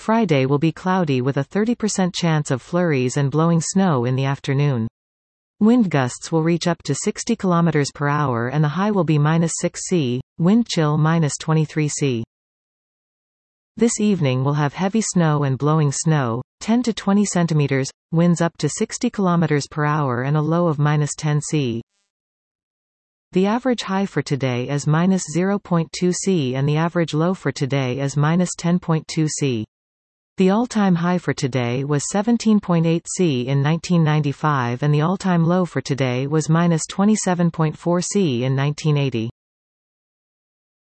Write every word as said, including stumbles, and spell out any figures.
Friday will be cloudy with a thirty percent chance of flurries and blowing snow in the afternoon. Wind gusts will reach up to sixty kilometers per hour and the high will be minus six Celsius, wind chill minus twenty-three Celsius. This evening will have heavy snow and blowing snow, ten to twenty centimeters, winds up to sixty kilometers per hour and a low of minus ten Celsius. The average high for today is minus zero point two Celsius and the average low for today is minus ten point two Celsius. The all-time high for today was seventeen point eight Celsius in nineteen ninety-five and the all-time low for today was minus twenty-seven point four Celsius in nineteen eighty.